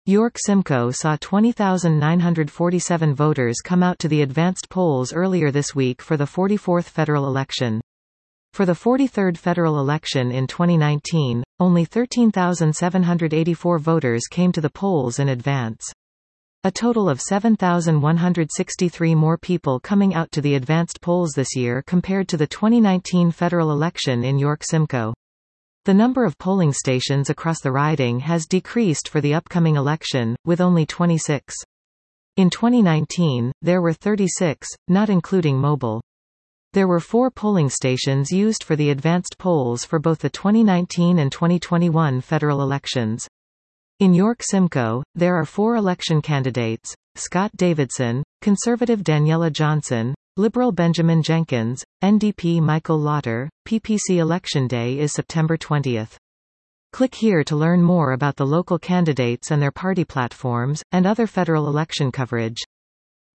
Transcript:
York Simcoe saw 20,947 voters come out to the advanced polls earlier this week for the 44th federal election. For the 43rd federal election in 2019, only 13,784 voters came to the polls in advance. A total of 7,163 more people coming out to the advanced polls this year compared to the 2019 federal election in York Simcoe. The number of polling stations across the riding has decreased for the upcoming election, with only 26. In 2019, there were 36, not including mobile. There were 4 polling stations used for the advanced polls for both the 2019 and 2021 federal elections. In York Simcoe, there are 4 election candidates: Scott Davidson, Conservative Daniela Johnson, Liberal Benjamin Jenkins, NDP Michael Lauter. PPC Election Day is September 20. Click here to learn more about the local candidates and their party platforms, and other federal election coverage.